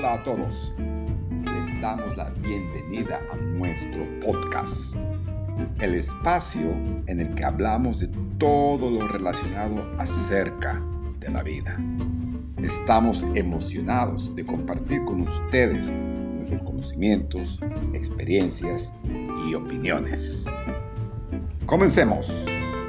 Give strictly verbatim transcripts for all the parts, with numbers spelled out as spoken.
Hola a todos. Les damos la bienvenida a nuestro podcast, el espacio en el que hablamos de todo lo relacionado acerca de la vida. Estamos emocionados de compartir con ustedes nuestros conocimientos, experiencias y opiniones. ¡Comencemos!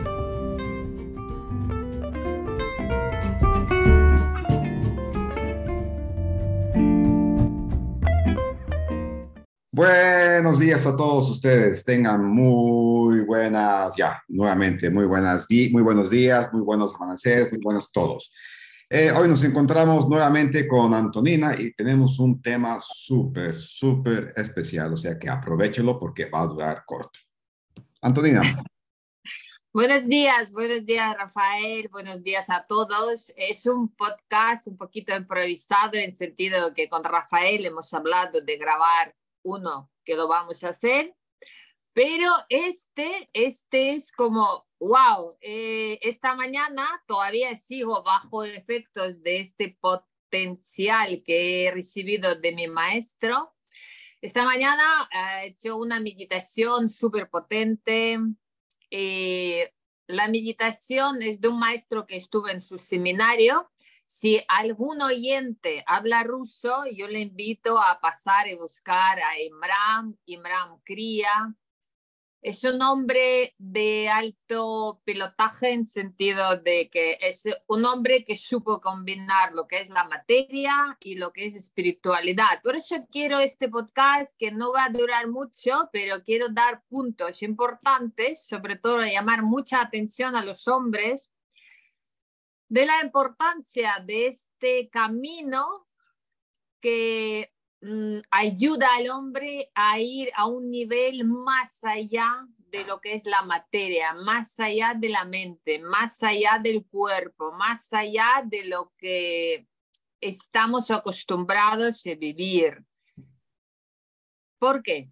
Buenos días a todos ustedes. Tengan muy buenas, ya, nuevamente, muy buenas, di muy buenos días, muy buenos amaneceres, muy buenos todos. Eh, hoy nos encontramos nuevamente con Antonina y tenemos un tema súper, súper especial, o sea que aprovéchelo porque va a durar corto. Antonina. Buenos días, buenos días Rafael, buenos días a todos. Es un podcast un poquito improvisado en el sentido que con Rafael hemos hablado de grabar uno que lo vamos a hacer, pero este, este es como, wow, eh, esta mañana todavía sigo bajo efectos de este potencial que he recibido de mi maestro. Esta mañana he hecho una meditación súper potente. Eh, la meditación es de un maestro que estuvo en su seminario. Si algún oyente habla ruso, yo le invito a pasar y buscar a Imran, Imran Kriya. Es un hombre de alto pilotaje en sentido de que es un hombre que supo combinar lo que es la materia y lo que es espiritualidad. Por eso quiero este podcast que no va a durar mucho, pero quiero dar puntos importantes, sobre todo llamar mucha atención a los hombres de la importancia de este camino que mmm, ayuda al hombre a ir a un nivel más allá de lo que es la materia, más allá de la mente, más allá del cuerpo, más allá de lo que estamos acostumbrados a vivir. ¿Por qué?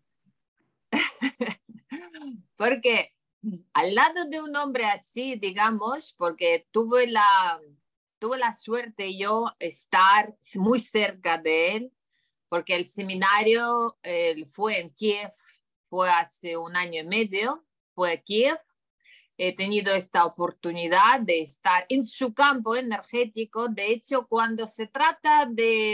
Porque al lado de un hombre así, digamos, porque tuve la, tuve la suerte yo estar muy cerca de él, porque el seminario eh, fue en Kiev, fue hace un año y medio, fue a Kiev. He tenido esta oportunidad de estar en su campo energético. De hecho, cuando se trata de,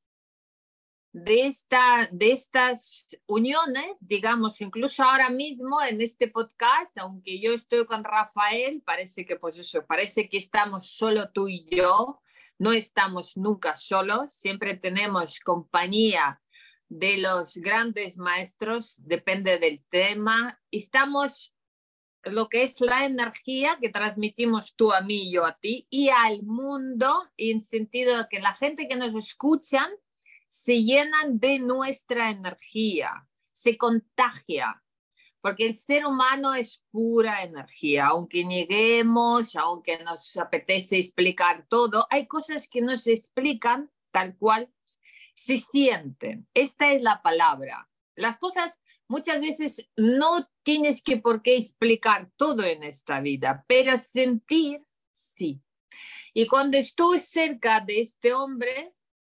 de, esta, de estas uniones, digamos, incluso ahora mismo en este podcast, aunque yo estoy con Rafael, parece que pues eso, parece que estamos solo tú y yo. No estamos nunca solos, siempre tenemos compañía de los grandes maestros, depende del tema. Estamos lo que es la energía que transmitimos tú a mí y yo a ti y al mundo, en sentido de que la gente que nos escuchan se llenan de nuestra energía, se contagia. Porque el ser humano es pura energía, aunque nieguemos, aunque nos apetece explicar todo, hay cosas que no se explican tal cual, se sienten. Esta es la palabra. Las cosas muchas veces no tienes que por qué explicar todo en esta vida, pero sentir, sí. Y cuando estuve cerca de este hombre,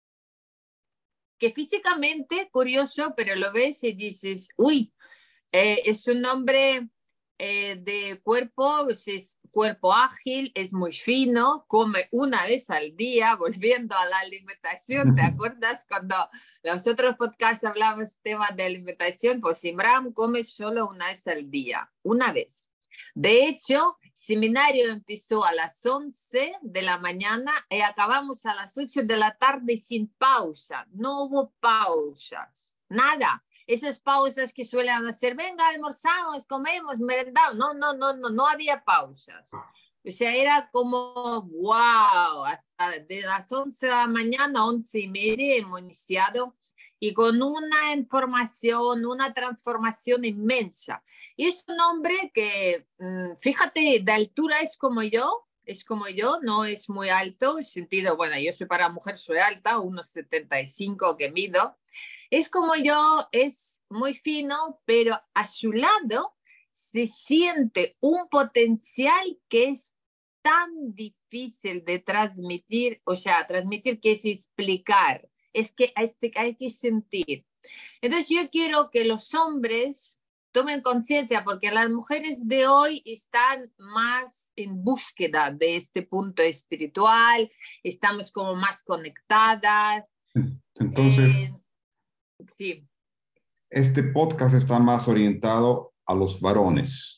que físicamente, curioso, pero lo ves y dices, uy, Eh, es un hombre eh, de cuerpo, pues es cuerpo ágil, es muy fino, come una vez al día, volviendo a la alimentación. ¿Te acuerdas cuando los otros podcasts hablamos temas de alimentación? Pues Imran come solo una vez al día, una vez. De hecho, el seminario empezó a las once de la mañana y acabamos a las ocho de la tarde sin pausa. No hubo pausas, nada. Esas pausas que suelen hacer, venga, almorzamos, comemos, merendamos. No, no, no, no, no había pausas. O sea, era como, wow, hasta de las once de la mañana, once y media hemos iniciado y con una información, una transformación inmensa. Y es un hombre que, fíjate, de altura es como yo, es como yo, no es muy alto, en sentido, bueno, yo soy para mujer, soy alta, uno setenta y cinco que mido. Es como yo, es muy fino, pero a su lado se siente un potencial que es tan difícil de transmitir, o sea, transmitir que es explicar. es que este, hay que sentir. Entonces yo quiero que los hombres tomen conciencia, porque las mujeres de hoy están más en búsqueda de este punto espiritual, estamos como más conectadas. Entonces, Eh, sí. este podcast está más orientado a los varones.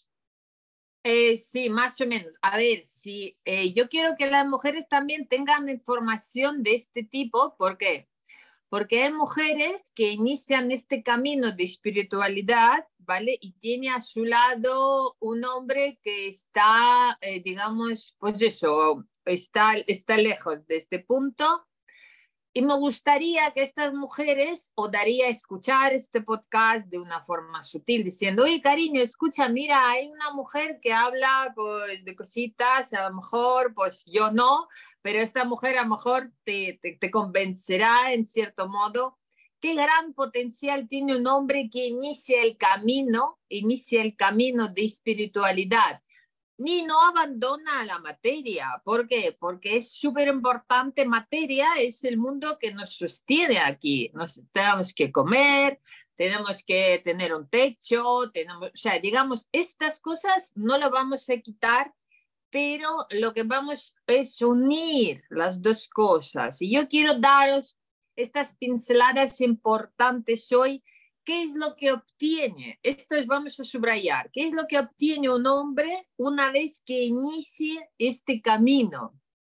Eh, sí, más o menos. A ver, sí, eh, yo quiero que las mujeres también tengan información de este tipo. ¿Por qué? Porque hay mujeres que inician este camino de espiritualidad, ¿vale? Y tiene a su lado un hombre que está, eh, digamos, pues eso, está, está lejos de este punto. Y me gustaría que estas mujeres o daría a escuchar este podcast de una forma sutil, diciendo, oye, cariño, escucha, mira, hay una mujer que habla pues, de cositas, a lo mejor, pues yo no, pero esta mujer a lo mejor te, te, te convencerá en cierto modo. Qué gran potencial tiene un hombre que inicia el camino, inicia el camino de espiritualidad. Ni no abandona la materia. ¿Por qué? Porque es súper importante. Materia es el mundo que nos sostiene aquí. Nos tenemos que comer, tenemos que tener un techo, tenemos, o sea, digamos, estas cosas no lo vamos a quitar, pero lo que vamos es unir las dos cosas. Y yo quiero daros estas pinceladas importantes hoy. ¿Qué es lo que obtiene? Esto es, vamos a subrayar. ¿Qué es lo que obtiene un hombre una vez que inicie este camino?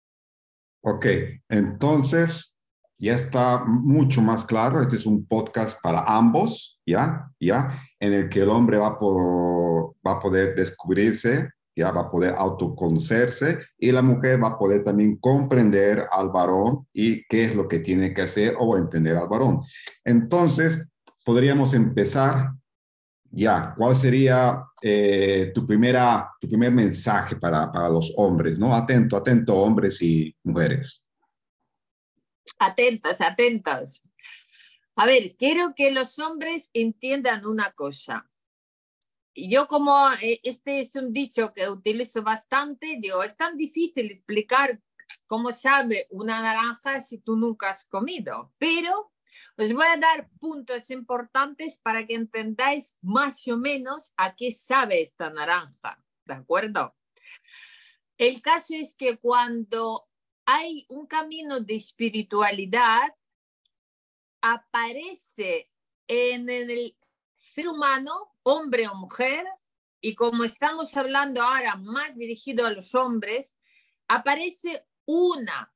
Ok, entonces ya está mucho más claro. Este es un podcast para ambos, ¿ya? ¿Ya? En el que el hombre va, por, va a poder descubrirse, ya va a poder autoconocerse y la mujer va a poder también comprender al varón y qué es lo que tiene que hacer o entender al varón. Entonces, podríamos empezar ya. ¿Cuál sería eh, tu, primera, tu primer mensaje para, para los hombres, ¿no? Atento, atento, hombres y mujeres. Atentos, atentos. A ver, quiero que los hombres entiendan una cosa. Yo como eh, este es un dicho que utilizo bastante, digo, es tan difícil explicar cómo sabe una naranja si tú nunca has comido, pero os voy a dar puntos importantes para que entendáis más o menos a qué sabe esta naranja, ¿de acuerdo? El caso es que cuando hay un camino de espiritualidad, aparece en el ser humano, hombre o mujer, y como estamos hablando ahora más dirigido a los hombres, aparece una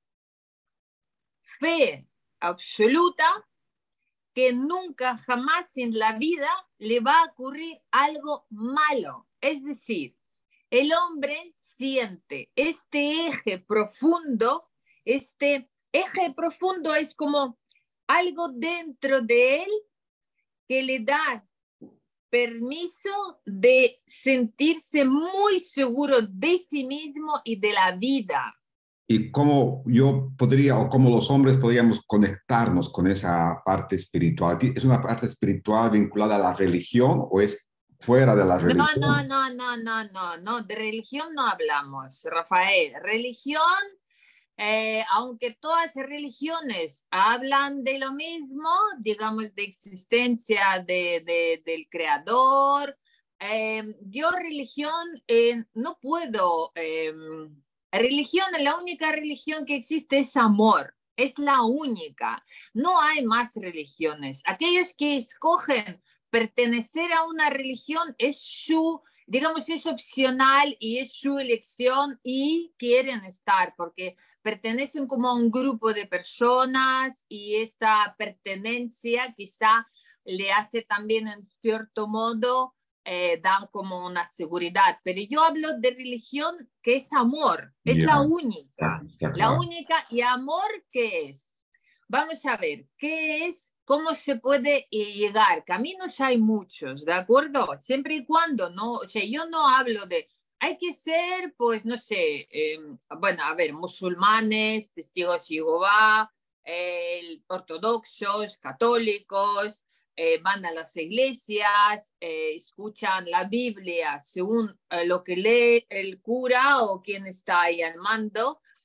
fe absoluta que nunca jamás en la vida le va a ocurrir algo malo. Es decir, el hombre siente este eje profundo, este eje profundo es como algo dentro de él que le da permiso de sentirse muy seguro de sí mismo y de la vida. ¿Y cómo yo podría, o cómo los hombres podríamos conectarnos con esa parte espiritual? ¿Es una parte espiritual vinculada a la religión o es fuera de la No, religión? no, no, no, no, no, no, de religión no hablamos, Rafael. Religión, eh, aunque todas las religiones hablan de lo mismo, digamos, de existencia de, de, del creador, eh, yo religión eh, no puedo, eh, religión, la única religión que existe es amor, es la única, no hay más religiones. Aquellos que escogen pertenecer a una religión es su, digamos, es opcional y es su elección y quieren estar porque pertenecen como a un grupo de personas y esta pertenencia quizá le hace también en cierto modo eh, dan como una seguridad. Pero yo hablo de religión que es amor, es la Ya, única, está, está la claro. única. ¿Y amor qué es? Vamos a ver, ¿qué es? ¿Cómo se puede llegar? Caminos hay muchos, ¿de acuerdo? Siempre y cuando, ¿no? O sea, yo no hablo de, hay que ser, pues, no sé, eh, bueno, a ver, musulmanes, testigos de Jehová, eh, ortodoxos, católicos, eh, van a las iglesias, eh, escuchan la Biblia según eh, lo que lee el cura o quien está ahí al mando.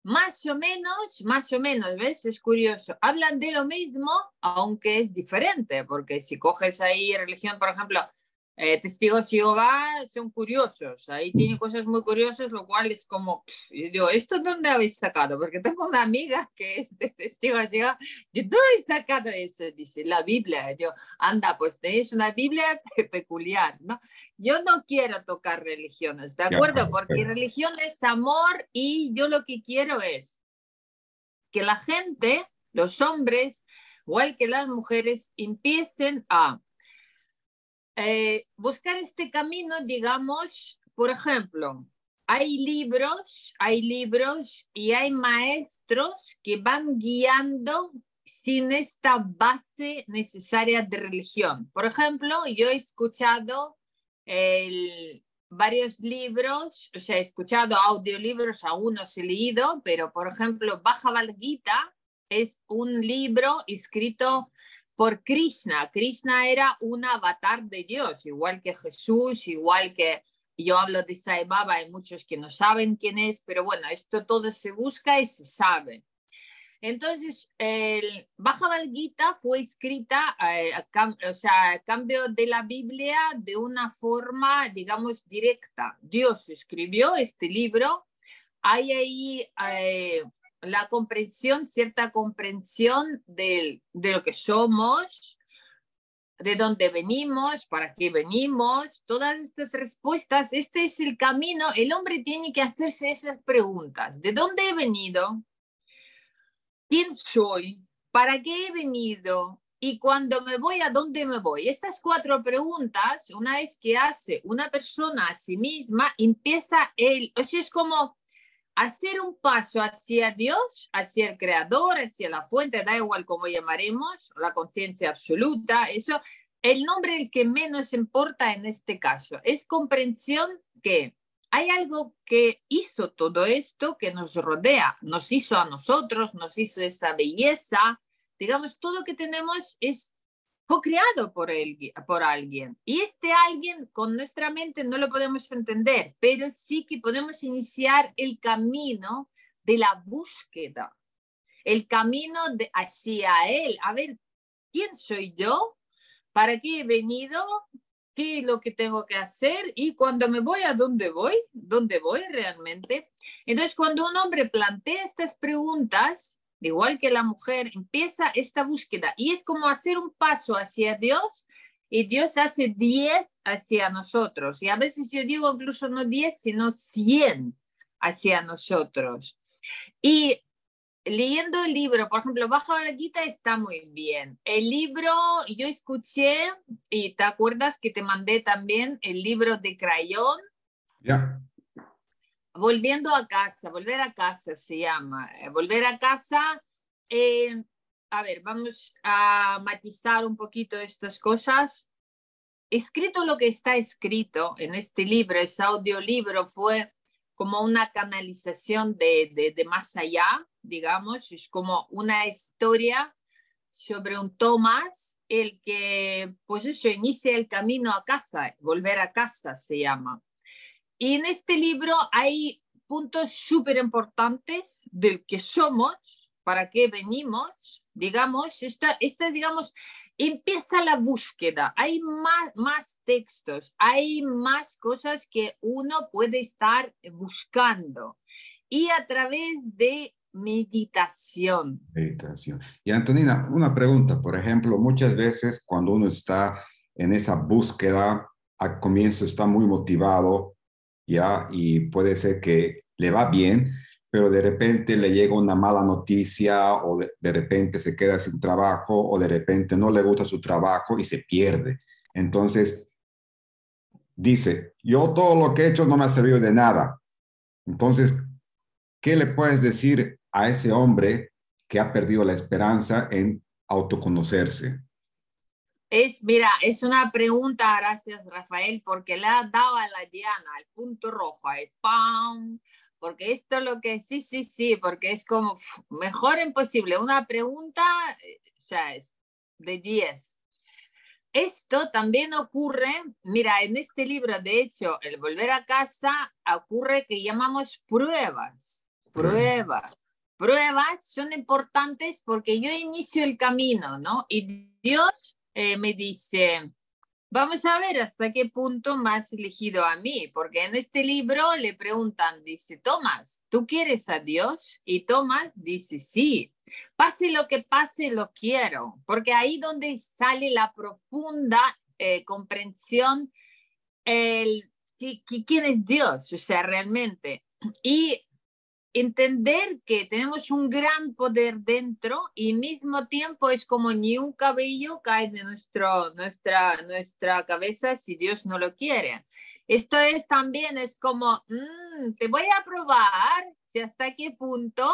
más o menos, más o menos, ¿ves? Es curioso. Hablan de lo mismo, aunque es diferente, porque si coges ahí religión, por ejemplo, eh, testigos de Jehová son curiosos, ahí tiene cosas muy curiosas, lo cual es como, pff, yo digo, ¿esto dónde habéis sacado? Porque tengo una amiga que es de testigos de Jehová, yo, ¿dónde habéis sacado eso? Dice, la Biblia. Yo, anda, pues tenéis una Biblia peculiar, ¿no? Yo no quiero tocar religiones, ¿de acuerdo? Porque religión es amor y yo lo que quiero es que la gente, los hombres, igual que las mujeres, empiecen a eh, buscar este camino, digamos, por ejemplo, hay libros, hay libros y hay maestros que van guiando sin esta base necesaria de religión. Por ejemplo, yo he escuchado el, varios libros, o sea, he escuchado audiolibros, aún no he leído, pero por ejemplo, Bhagavad Gita es un libro escrito por Krishna. Krishna era un avatar de Dios, igual que Jesús, igual que yo hablo de Sai Baba, hay muchos que no saben quién es, pero bueno, esto todo se busca y se sabe. Entonces, el Bhagavad Gita fue escrita eh, a, o sea, a cambio de la Biblia de una forma, digamos, directa. Dios escribió este libro. Hay ahí eh, la comprensión, cierta comprensión de, de lo que somos, de dónde venimos, para qué venimos, todas estas respuestas. Este es el camino. El hombre tiene que hacerse esas preguntas. ¿De dónde he venido? ¿Quién soy? ¿Para qué he venido? Y cuando me voy, ¿a dónde me voy? Estas cuatro preguntas, una vez que hace una persona a sí misma, empieza él, o sea, es como hacer un paso hacia Dios, hacia el Creador, hacia la fuente, da igual cómo llamaremos, la conciencia absoluta, eso, el nombre el que menos importa en este caso, es comprensión que hay algo que hizo todo esto, que nos rodea, nos hizo a nosotros, nos hizo esa belleza, digamos, todo que tenemos es co-creado por, él, por alguien. Y este alguien con nuestra mente no lo podemos entender, pero sí que podemos iniciar el camino de la búsqueda, el camino de, hacia él. A ver, ¿quién soy yo? ¿Para qué he venido? ¿Qué es lo que tengo que hacer? Y cuando me voy, ¿a dónde voy? ¿Dónde voy realmente? Entonces, cuando un hombre plantea estas preguntas, igual que la mujer, empieza esta búsqueda y es como hacer un paso hacia Dios y Dios hace diez hacia nosotros. Y a veces yo digo incluso no diez, sino cien hacia nosotros. Y leyendo el libro, por ejemplo, Bhagavad Gita está muy bien. El libro, yo escuché, y te acuerdas que te mandé también el libro de Crayón. Ya. Volviendo a casa, volver a casa se llama. Volver a casa, eh, a ver, vamos a matizar un poquito estas cosas. Escrito lo que está escrito en este libro, ese audiolibro fue como una canalización de, de, de más allá, digamos, es como una historia sobre un Tomás, el que, pues eso, inicia el camino a casa, volver a casa se llama. Y en este libro hay puntos súper importantes del que somos, para qué venimos, digamos, esta, esta, digamos, empieza la búsqueda, hay más, más textos, hay más cosas que uno puede estar buscando y a través de meditación. Meditación. Y Antonina, una pregunta, por ejemplo, muchas veces cuando uno está en esa búsqueda, al comienzo está muy motivado, ya, y puede ser que le va bien, pero de repente le llega una mala noticia o de, de repente se queda sin trabajo o de repente no le gusta su trabajo y se pierde. Entonces, dice, yo todo lo que he hecho no me ha servido de nada. Entonces, ¿qué le puedes decir a ese hombre que ha perdido la esperanza en autoconocerse? Es, mira, es una pregunta, gracias Rafael, porque le ha dado a la diana, al punto rojo, ahí, ¡pam! Porque esto lo que sí, sí, sí, porque es como mejor imposible. Una pregunta, o sea, es de diez. Esto también ocurre, mira, en este libro, de hecho, el volver a casa, ocurre que llamamos pruebas. pruebas. Pruebas son importantes porque yo inicio el camino, ¿no? Y Dios eh, me dice, vamos a ver hasta qué punto me has elegido a mí, porque en este libro le preguntan, dice, Tomás, ¿tú quieres a Dios? Y Tomás dice, sí, pase lo que pase, lo quiero, porque ahí donde sale la profunda eh, comprensión, el, ¿quién es Dios? O sea, realmente. Y entender que tenemos un gran poder dentro y al mismo tiempo es como ni un cabello cae de nuestro, nuestra, nuestra cabeza si Dios no lo quiere. Esto es también, es como, mmm, te voy a probar si hasta qué punto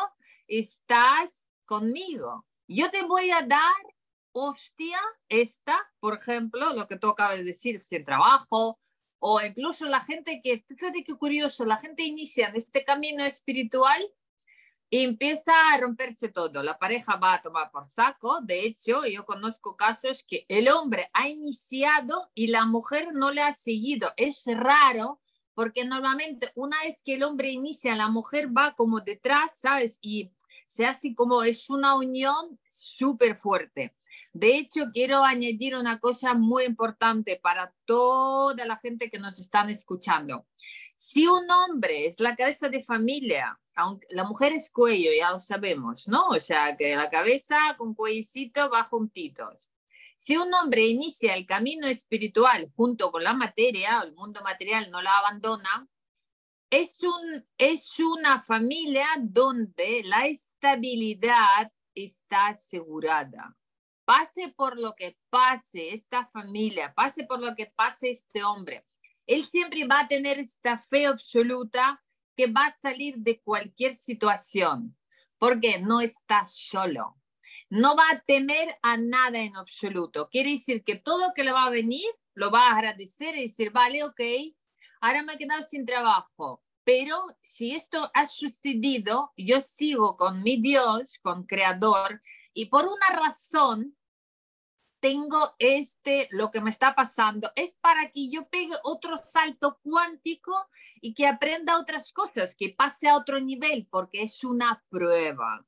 estás conmigo. Yo te voy a dar hostia esta, por ejemplo, lo que tú acabas de decir, sin trabajo, o incluso la gente que, fíjate qué curioso, la gente inicia en este camino espiritual y empieza a romperse todo. La pareja va a tomar por saco. De hecho, yo conozco casos que el hombre ha iniciado y la mujer no le ha seguido. Es raro porque normalmente una vez que el hombre inicia, la mujer va como detrás, ¿sabes? Y se hace como, es una unión súper fuerte. De hecho, quiero añadir una cosa muy importante para toda la gente que nos están escuchando. Si un hombre es la cabeza de familia, aunque la mujer es cuello, ya lo sabemos, ¿no? O sea, que la cabeza con cuellicito va juntitos. Si un hombre inicia el camino espiritual junto con la materia, el mundo material no la abandona, es, un, es una familia donde la estabilidad está asegurada. Pase por lo que pase esta familia, pase por lo que pase este hombre, él siempre va a tener esta fe absoluta que va a salir de cualquier situación, porque no está solo. No va a temer a nada en absoluto. Quiere decir que todo lo que le va a venir, lo va a agradecer y decir, vale, ok, ahora me he quedado sin trabajo. Pero si esto ha sucedido, yo sigo con mi Dios, con Creador, y por una razón tengo este, lo que me está pasando, es para que yo pegue otro salto cuántico y que aprenda otras cosas, que pase a otro nivel, porque es una prueba.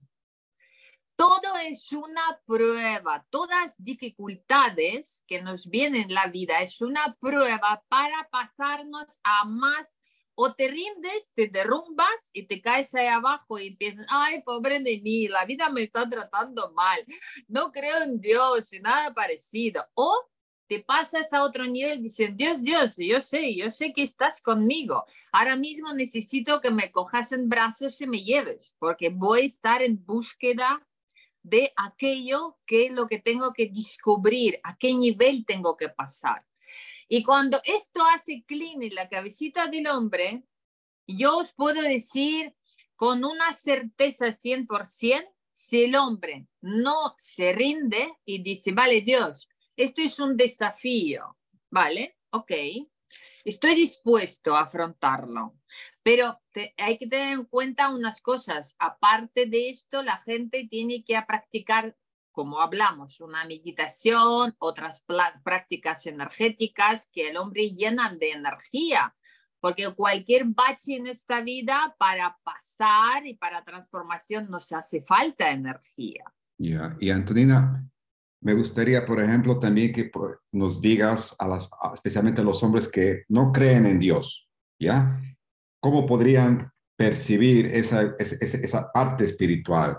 Todo es una prueba. Todas dificultades que nos vienen en la vida es una prueba para pasarnos a más. O te rindes, te derrumbas y te caes ahí abajo y empiezas, ay, pobre de mí, la vida me está tratando mal, no creo en Dios y nada parecido. O te pasas a otro nivel, dicen, Dios, Dios, yo sé, yo sé que estás conmigo. Ahora mismo necesito que me cojas en brazos y me lleves, porque voy a estar en búsqueda de aquello que es lo que tengo que descubrir, a qué nivel tengo que pasar. Y cuando esto hace clic en la cabecita del hombre, yo os puedo decir con una certeza cien por ciento, si el hombre no se rinde y dice, vale, Dios, esto es un desafío, ¿vale? Ok, estoy dispuesto a afrontarlo, pero te, hay que tener en cuenta unas cosas. Aparte de esto, la gente tiene que practicar, como hablamos, una meditación, otras prácticas energéticas que el hombre llenan de energía, porque cualquier bache en esta vida para pasar y para transformación nos hace falta energía. Yeah. Y Antonina, me gustaría, por ejemplo, también que nos digas, a las, a, especialmente a los hombres que no creen en Dios, ¿ya? ¿Cómo podrían percibir esa, esa, esa parte espiritual?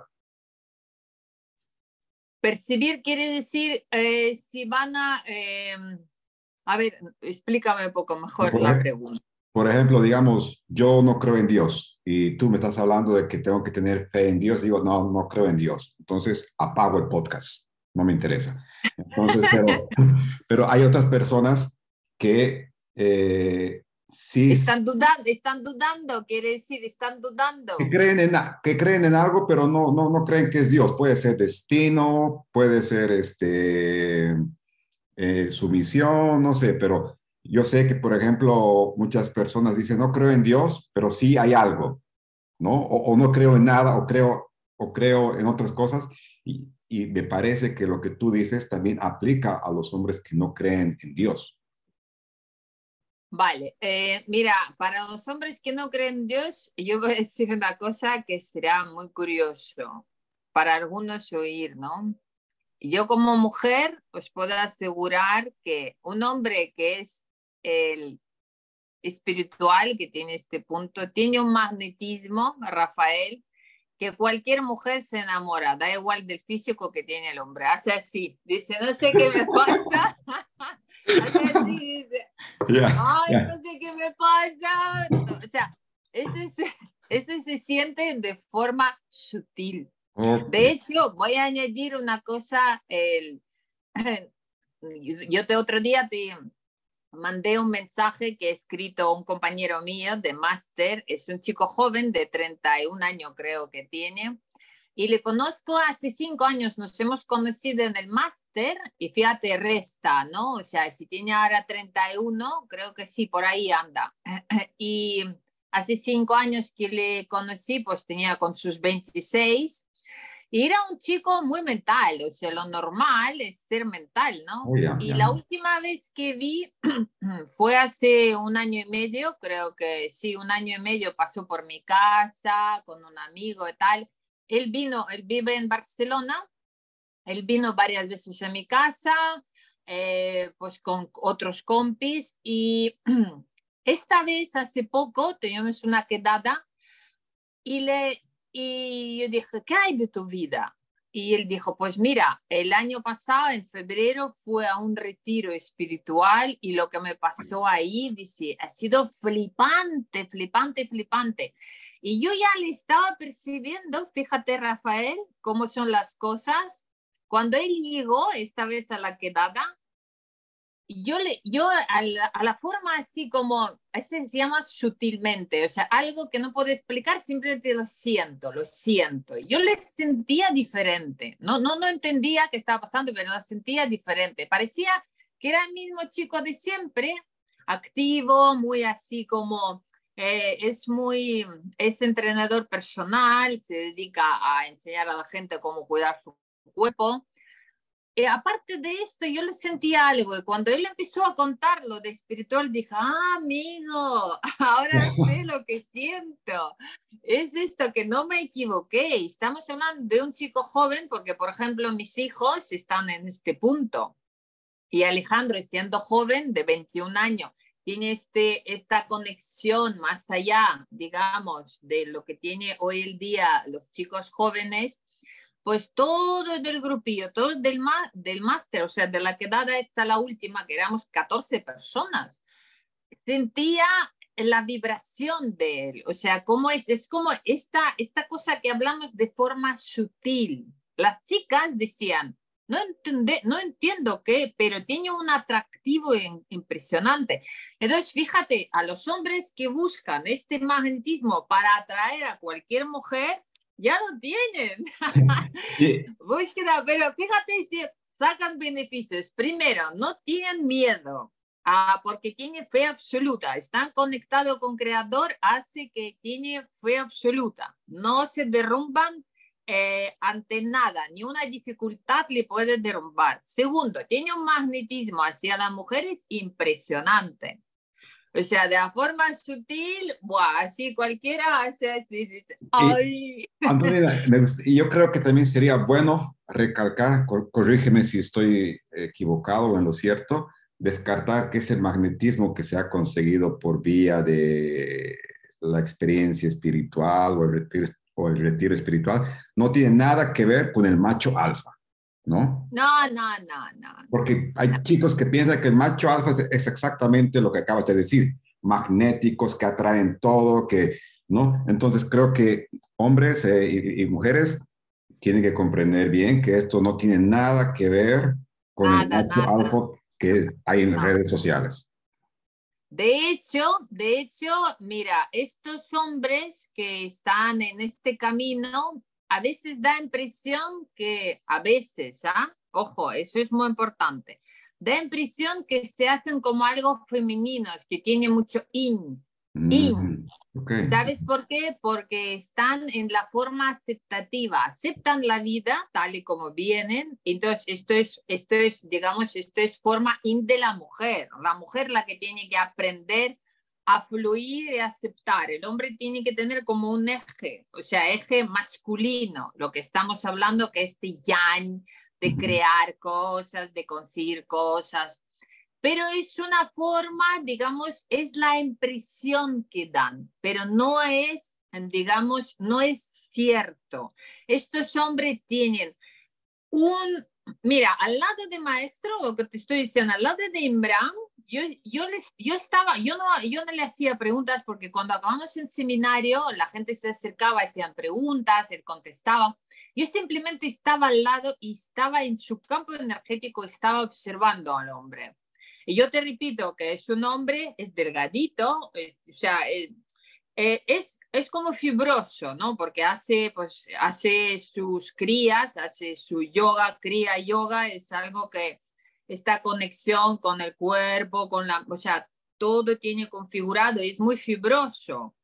Percibir quiere decir eh, si van a... Eh, a ver, explícame un poco mejor por la ejemplo, pregunta. Por ejemplo, digamos, yo no creo en Dios y tú me estás hablando de que tengo que tener fe en Dios. Digo, no, no creo en Dios. Entonces apago el podcast. No me interesa. Entonces, pero, pero hay otras personas que eh, sí... Están dudando, están dudando, quiere decir, están dudando. Que creen en, que creen en algo, pero no, no, no creen que es Dios. Puede ser destino, puede ser este, eh, sumisión, no sé, pero yo sé que, por ejemplo, muchas personas dicen, no creo en Dios, pero sí hay algo, ¿no? O, o no creo en nada, o creo, o creo en otras cosas. Y, y me parece que lo que tú dices también aplica a los hombres que no creen en Dios. Vale, eh, mira, para los hombres que no creen en Dios, yo voy a decir una cosa que será muy curioso para algunos oír, ¿no? Yo como mujer os puedo asegurar que un hombre que es el espiritual, que tiene este punto, tiene un magnetismo, Rafael, que cualquier mujer se enamora, da igual del físico que tiene el hombre. Hace así, dice, no sé qué me pasa. Hace así, dice, Ya, ay, ya. no sé qué me pasa. No, o sea, eso, es, eso se siente de forma sutil. Ok. De hecho, voy a añadir una cosa. El, yo te otro día te mandé un mensaje que ha escrito un compañero mío de máster. Es un chico joven de treinta y un años, creo que tiene. Y le conozco hace cinco años, nos hemos conocido en el máster y fíjate, resta, ¿no? O sea, si tiene ahora treinta y uno, creo que sí, por ahí anda. Y hace cinco años que le conocí, pues tenía con sus veintiséis y era un chico muy mental, o sea, lo normal es ser mental, ¿no? Oh, ya, Y ya. la última vez que vi fue hace un año y medio, creo que sí, un año y medio pasó por mi casa con un amigo y tal. Él vino, él vive en Barcelona, él vino varias veces a mi casa, eh, pues con otros compis y esta vez hace poco teníamos una quedada y, le, y yo dije, ¿qué hay de tu vida? Y él dijo, pues mira, el año pasado, en febrero, fue a un retiro espiritual y lo que me pasó ahí, dice, ha sido flipante, flipante, flipante. Y yo ya le estaba percibiendo, fíjate, Rafael, cómo son las cosas. Cuando él llegó esta vez a la quedada, yo, le, yo a, la, a la forma así como, ese se llama sutilmente, o sea, algo que no puedo explicar, simplemente lo siento, lo siento. Yo le sentía diferente, no, no, no entendía qué estaba pasando, pero lo sentía diferente. Parecía que era el mismo chico de siempre, activo, muy así como, eh, es muy, es entrenador personal, se dedica a enseñar a la gente cómo cuidar su cuerpo. Eh, aparte de esto, yo le sentía algo y cuando él empezó a contar lo de espiritual, dije, ah, amigo, ahora sé lo que siento. Es esto que no me equivoqué. Estamos hablando de un chico joven porque, por ejemplo, mis hijos están en este punto y Alejandro, siendo joven de veintiún años, tiene este, esta conexión más allá, digamos, de lo que tiene hoy el día los chicos jóvenes, pues todos del grupillo, todos del, del máster, o sea, de la quedada esta la última, que éramos catorce personas, sentía la vibración de él, o sea, cómo es, es como esta, esta cosa que hablamos de forma sutil. Las chicas decían, no, entende, no entiendo qué, pero tiene un atractivo in, impresionante. Entonces, fíjate, a los hombres que buscan este magnetismo para atraer a cualquier mujer, ya lo tienen. Y, Búsqueda, pero fíjate si sacan beneficios. Primero, no tienen miedo. Ah, porque tiene fe absoluta, están conectados con Creador, hace que tiene fe absoluta, no se derrumban eh, ante nada, ni una dificultad le puede derrumbar. Segundo, tiene un magnetismo hacia las mujeres impresionante. O sea, de la forma sutil, buah, así cualquiera hace así, dice, y ay. Antonina, me gust- y yo creo que también sería bueno recalcar, cor- corrígeme si estoy equivocado o en lo cierto, descartar que ese magnetismo que se ha conseguido por vía de la experiencia espiritual o el retiro, o el retiro espiritual no tiene nada que ver con el macho alfa, ¿no? No, no, no, no, Porque no. hay chicos que piensan que el macho alfa es, es exactamente lo que acabas de decir, magnéticos, que atraen todo, que, ¿no? Entonces creo que hombres eh, y, y mujeres tienen que comprender bien que esto no tiene nada que ver con el Nada, macho nada. alfa que hay en las No. redes sociales. De hecho, de hecho, mira, estos hombres que están en este camino, a veces da impresión que, a veces, ¿ah? Ojo, eso es muy importante, da impresión que se hacen como algo femenino, que tiene mucho in. Mm, ok. ¿Sabes por qué? Porque están en la forma aceptativa, aceptan la vida tal y como vienen. Entonces, esto es, esto es, digamos, esto es forma in de la mujer. La mujer la que tiene que aprender a fluir y aceptar. El hombre tiene que tener como un eje, o sea, eje masculino, lo que estamos hablando, que es de yang, de Ujú. crear cosas, de conseguir cosas. Pero es una forma, digamos, es la impresión que dan, pero no es, digamos, no es cierto. Estos hombres tienen un, mira, al lado de maestro, lo que te estoy diciendo, al lado de Imran, yo, yo, les, yo estaba, yo no, yo no le hacía preguntas porque cuando acabamos el seminario, la gente se acercaba, hacían preguntas, él contestaba. Yo simplemente estaba al lado y estaba en su campo energético, estaba observando al hombre. Y yo te repito que es un hombre, es delgadito, es, o sea, eh, eh, es, es como fibroso, ¿no? Porque hace, pues, hace sus crías, hace su yoga, cría yoga, es algo que esta conexión con el cuerpo, con la, o sea, todo tiene configurado y es muy fibroso.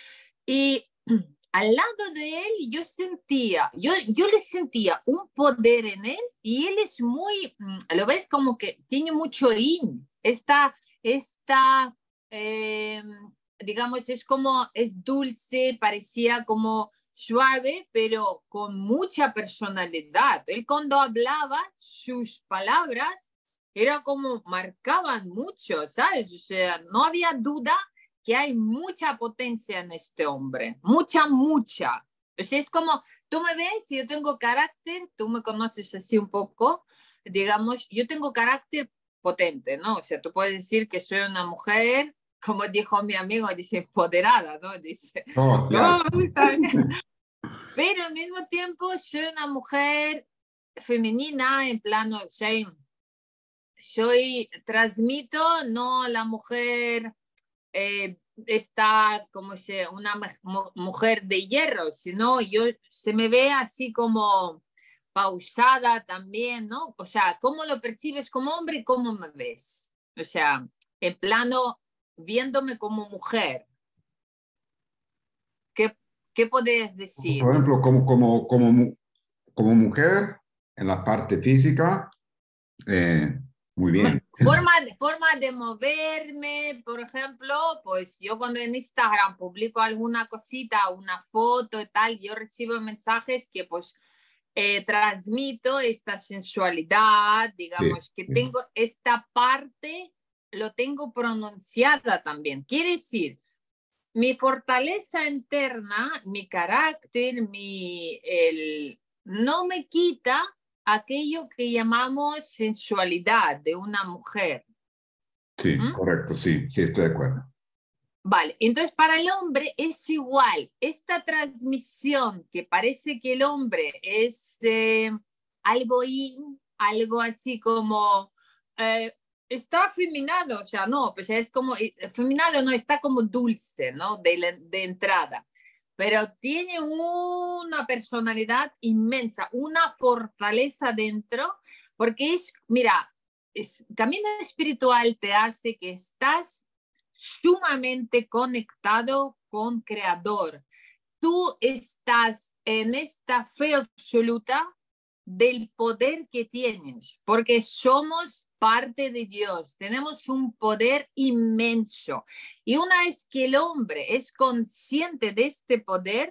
Y al lado de él yo sentía, yo, yo le sentía un poder en él y él es muy, lo ves como que tiene mucho yin, esta, esta eh, digamos, es como, es dulce, parecía como suave, pero con mucha personalidad. Él cuando hablaba, sus palabras era como marcaban mucho, ¿sabes? O sea, no había duda que hay mucha potencia en este hombre, mucha, mucha. O sea, es como, tú me ves, yo tengo carácter, tú me conoces así un poco, digamos, yo tengo carácter potente, ¿no? O sea, tú puedes decir que soy una mujer, como dijo mi amigo, dice empoderada, ¿no? Dice, Oh, sí, oh, así. pero al mismo tiempo soy una mujer femenina, en plano, soy, soy transmito, no la mujer eh, está como se, una mujer de hierro, sino yo se me ve así como pausada también, ¿no? O sea, ¿cómo lo percibes como hombre y cómo me ves? O sea, en plano, viéndome como mujer, ¿qué, qué podés decir? Por ejemplo, como, como, como, mu- como mujer, en la parte física, eh, muy bien. Forma, forma de moverme, por ejemplo, pues yo cuando en Instagram publico alguna cosita, una foto y tal, yo recibo mensajes que pues eh, transmito esta sensualidad, Sí, digamos, que sí. tengo esta parte, lo tengo pronunciada también. Quiere decir, mi fortaleza interna, mi carácter, mi, el, no me quita aquello que llamamos sensualidad de una mujer. Sí, ¿Mm? correcto, sí, sí, estoy de acuerdo. Vale, entonces para el hombre es igual. Esta transmisión que parece que el hombre es eh, algo in, algo así como eh, está afeminado, o sea, no, pues es como eh, afeminado, no, está como dulce, ¿no? De, la- de entrada, pero tiene una personalidad inmensa, una fortaleza dentro, porque es, mira, es, camino espiritual te hace que estás sumamente conectado con Creador. Tú estás en esta fe absoluta del poder que tienes, porque somos parte de Dios, tenemos un poder inmenso. Y una vez que el hombre es consciente de este poder,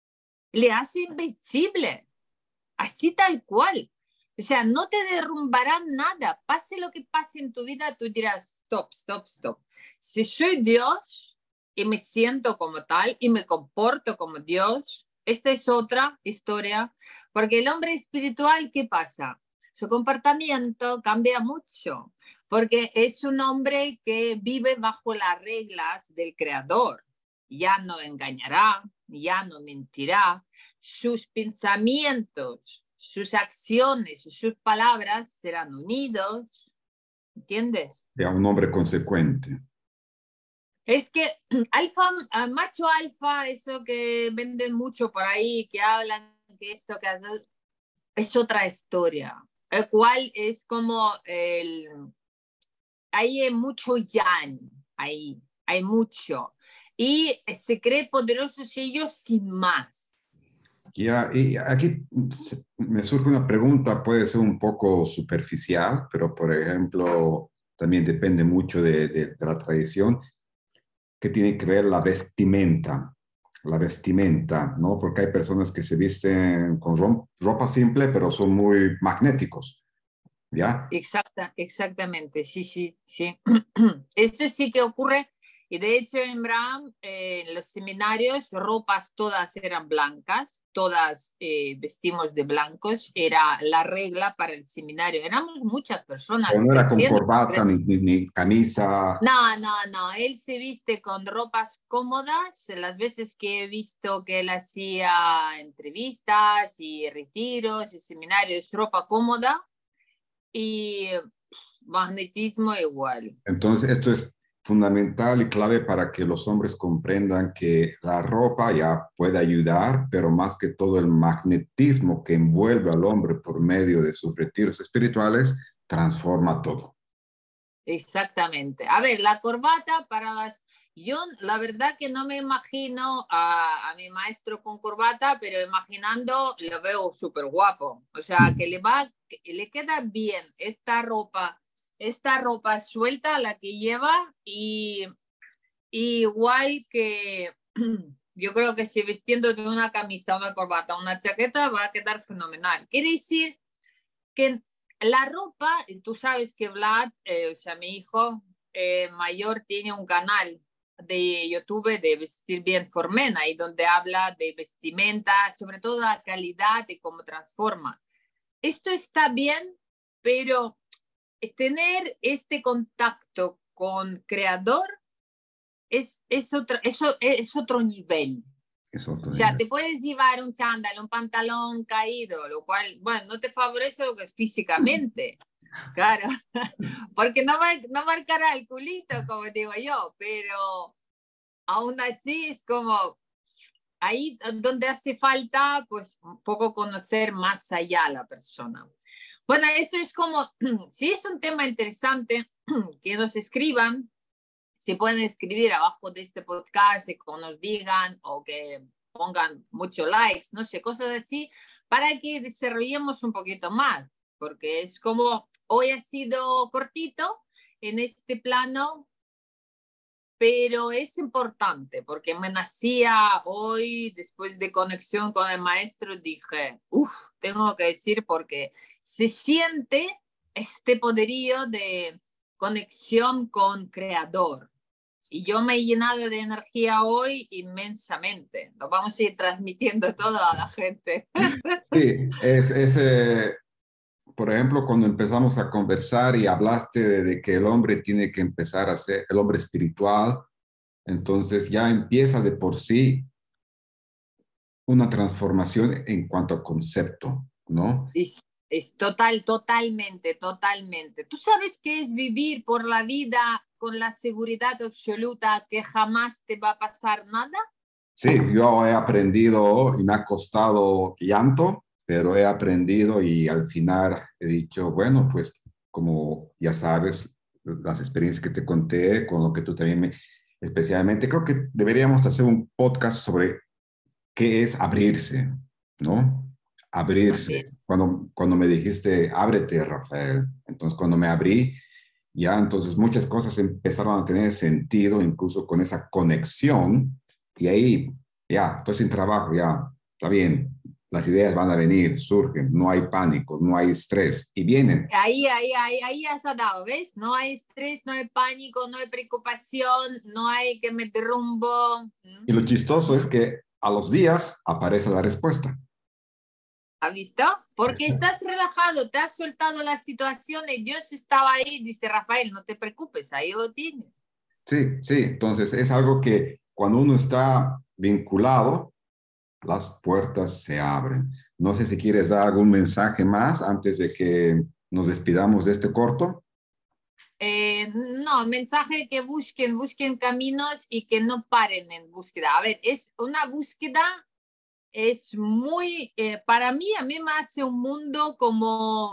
le hace invencible, así tal cual. O sea, no te derrumbará nada. Pase lo que pase en tu vida, tú dirás, stop, stop, stop. Si soy Dios y me siento como tal y me comporto como Dios, esta es otra historia, porque el hombre espiritual, ¿qué pasa? Su comportamiento cambia mucho, porque es un hombre que vive bajo las reglas del Creador. Ya no engañará, ya no mentirá, sus pensamientos, sus acciones y sus palabras serán unidos, ¿entiendes? Ya un hombre consecuente. Es que alfa, macho alfa, eso que venden mucho por ahí, que hablan que esto, que hace, es otra historia, el cual es como el, hay mucho yang ahí. hay mucho. Y se cree poderosos ellos sin más. Ya, y aquí me surge una pregunta, puede ser un poco superficial, pero por ejemplo, también depende mucho de, de, de la tradición, que tiene que ver la vestimenta, la vestimenta, ¿no? Porque hay personas que se visten con ro- ropa simple, pero son muy magnéticos, ¿ya? Exacta, exactamente, sí, sí, sí. Eso sí que ocurre. Y de hecho en Braham, eh, en los seminarios, ropas todas eran blancas, todas eh, vestimos de blancos, era la regla para el seminario. Éramos muchas Pero personas, no era con trescientos. corbata ni, ni, ni camisa. No, no, no, él se viste con ropas cómodas. Las veces que he visto que él hacía entrevistas y retiros y seminarios, ropa cómoda y magnetismo igual. Entonces, esto es fundamental y clave para que los hombres comprendan que la ropa ya puede ayudar, pero más que todo el magnetismo que envuelve al hombre por medio de sus retiros espirituales transforma todo. Exactamente. A ver, la corbata para las... Yo la verdad que no me imagino a, a mi maestro con corbata, pero imaginando lo veo súper guapo. O sea, que le va, que le queda bien esta ropa, esta ropa suelta la que lleva y, y igual que yo creo que si vistiendo de una camisa, una corbata, una chaqueta va a quedar fenomenal. Quiere decir que la ropa, tú sabes que Vlad, eh, o sea, mi hijo eh, mayor tiene un canal de YouTube de Vestir Bien for Men, ahí donde habla de vestimenta, sobre todo la calidad y cómo transforma. Esto está bien, pero tener este contacto con creador es, es, otro, eso es otro nivel. Es otro O sea, nivel. te puedes llevar un chándal, un pantalón caído, lo cual, bueno, no te favorece lo que es físicamente, claro, porque no, va, no marcará el culito, como digo yo, pero aún así es como ahí donde hace falta, pues, un poco conocer más allá a la persona. Bueno, eso es como, si es un tema interesante, que nos escriban, si pueden escribir abajo de este podcast, que nos digan o que pongan muchos likes, no sé, cosas así, para que desarrollemos un poquito más, porque es como, hoy ha sido cortito en este plano, pero es importante, porque me nacía hoy, después de conexión con el maestro, dije, uff, tengo que decir, porque se siente este poderío de conexión con creador. Y yo me he llenado de energía hoy inmensamente. Lo vamos a ir transmitiendo todo a la gente. Sí, es, es eh, por ejemplo, cuando empezamos a conversar y hablaste de, de que el hombre tiene que empezar a ser el hombre espiritual, entonces ya empieza de por sí una transformación en cuanto a concepto, ¿no? Es, es total, totalmente, totalmente. ¿Tú sabes qué es vivir por la vida con la seguridad absoluta que jamás te va a pasar nada? Sí, yo he aprendido y me ha costado llanto, pero he aprendido y al final he dicho, bueno, pues como ya sabes, las experiencias que te conté, con lo que tú también me, especialmente, creo que deberíamos hacer un podcast sobre qué es abrirse, ¿no? Abrirse. También. Cuando, cuando me dijiste, ábrete, Rafael, entonces cuando me abrí, ya entonces muchas cosas empezaron a tener sentido, incluso con esa conexión, y ahí, ya, estoy sin trabajo, ya, está bien, las ideas van a venir, surgen, no hay pánico, no hay estrés, y vienen. Ahí, ahí, ahí, ahí has dado, ¿ves? No hay estrés, no hay pánico, no hay preocupación, no hay que me derrumbo. ¿Mm? Y lo chistoso es que a los días aparece la respuesta. ¿Has visto? Porque estás relajado, te has soltado las situaciones, Dios estaba ahí, dice Rafael, no te preocupes, ahí lo tienes. Sí, sí, entonces es algo que cuando uno está vinculado, las puertas se abren. No sé si quieres dar algún mensaje más antes de que nos despidamos de este corto. Eh, no, mensaje que busquen, busquen caminos y que no paren en búsqueda. A ver, es una búsqueda, es muy, eh, para mí, a mí me hace un mundo como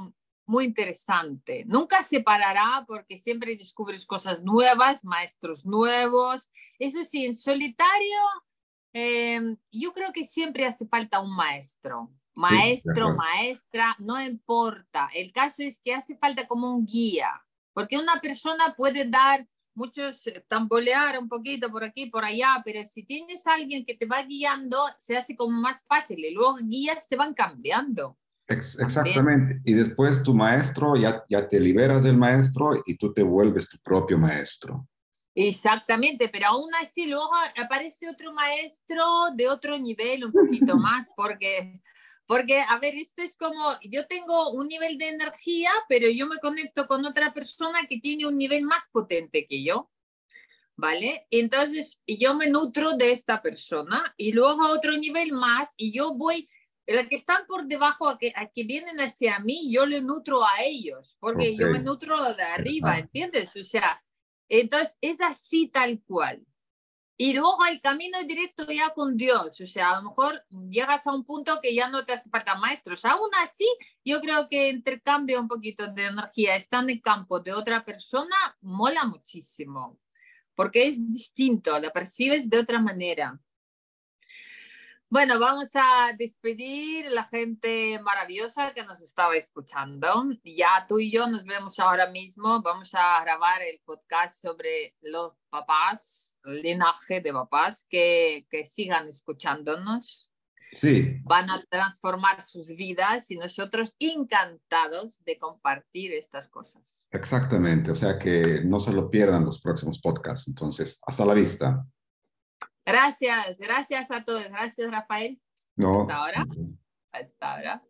muy interesante. Nunca se parará porque siempre descubres cosas nuevas, maestros nuevos. Eso sí, en solitario, eh, yo creo que siempre hace falta un maestro. Sí, de Maestro, acuerdo. maestra, no importa. El caso es que hace falta como un guía, porque una persona puede dar muchos, eh, tambolear un poquito por aquí, por allá, pero si tienes a alguien que te va guiando, se hace como más fácil y luego guías se van cambiando Ex- también. exactamente. Y después tu maestro, ya, ya te liberas del maestro y tú te vuelves tu propio maestro. Exactamente, pero aún así luego aparece otro maestro de otro nivel un poquito más, porque, porque, a ver, esto es como, yo tengo un nivel de energía, pero yo me conecto con otra persona que tiene un nivel más potente que yo, ¿vale? Entonces yo me nutro de esta persona y luego a otro nivel más y yo voy, los que están por debajo, a que, a que vienen hacia mí, yo le nutro a ellos, porque Ok, yo me nutro de arriba, interesante. ¿entiendes? O sea, entonces es así tal cual. Y luego el camino directo ya con Dios, o sea, a lo mejor llegas a un punto que ya no te hace falta maestros. Aún así, yo creo que intercambio un poquito de energía, está en el campo de otra persona, mola muchísimo, porque es distinto, la percibes de otra manera. Bueno, vamos a despedir la gente maravillosa que nos estaba escuchando. Ya tú y yo nos vemos ahora mismo. Vamos a grabar el podcast sobre los papás, el linaje de papás, que, que sigan escuchándonos. Sí, Van a transformar sus vidas y nosotros encantados de compartir estas cosas. exactamente. O sea que no se lo pierdan los próximos podcasts. Entonces, hasta la vista. Gracias, gracias a todos. Gracias, Rafael. Hasta No. ahora. Hasta ahora.